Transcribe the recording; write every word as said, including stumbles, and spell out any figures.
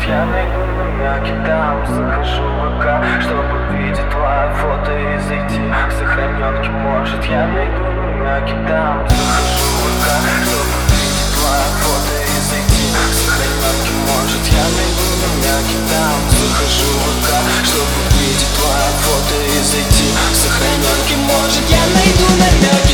я найду намеки там. Захожу в ВК, чтобы видеть твое фото и зайти к сохраненке. Может, я найду намеки там. Захожу в ВК, чтобы видеть твое фото и зайти к сохраненке. Может, я найду намеки там. Захожу в ВК, чтобы видеть твое фото и зайти к сохраненке. Может, я найду намеки.